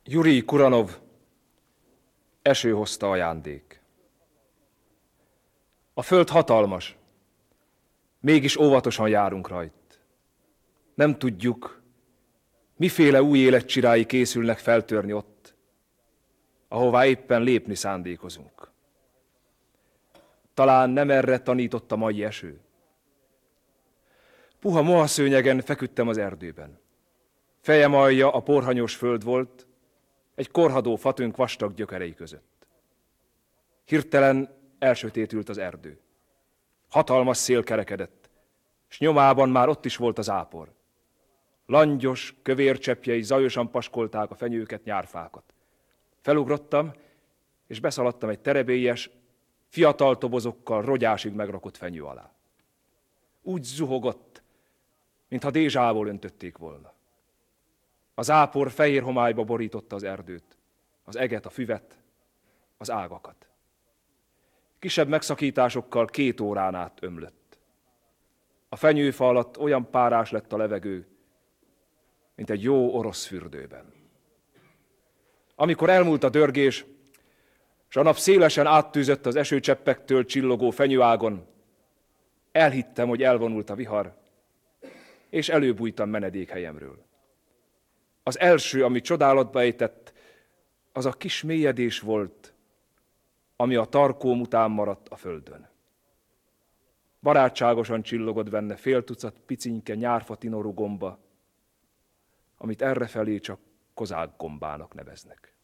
Jurij Kuranov, eső hozta ajándék. A föld hatalmas, mégis óvatosan járunk rajt. Nem tudjuk, miféle új életcsirái készülnek feltörni ott, ahová éppen lépni szándékozunk. Talán nem erre tanított a mai eső. Puha mohaszőnyegen feküdtem az erdőben. Fejem alja a porhanyos föld volt, egy korhadó fatönk vastag gyökerei között. Hirtelen elsötétült az erdő. Hatalmas szél kerekedett, s nyomában már ott is volt az ápor. Langyos, kövér cseppjei zajosan paskolták a fenyőket, nyárfákat. Felugrottam, és beszaladtam egy terebélyes, fiatal tobozokkal rogyásig megrakott fenyő alá. Úgy zuhogott, mintha dézsából öntötték volna. Az ápor fehér homályba borította az erdőt, az eget, a füvet, az ágakat. Kisebb megszakításokkal 2 órán át ömlött. A fenyőfa alatt olyan párás lett a levegő, mint egy jó orosz fürdőben. Amikor elmúlt a dörgés, s a nap szélesen áttűzött az esőcseppektől csillogó fenyőágon, elhittem, hogy elvonult a vihar, és előbújtam menedékhelyemről. Az első, ami csodálatba ejtett, az a kis mélyedés volt, ami a tarkóm után maradt a földön. Barátságosan csillogott benne fél tucat picinke nyárfa tinorú gomba, amit errefelé csak kozák gombának neveznek.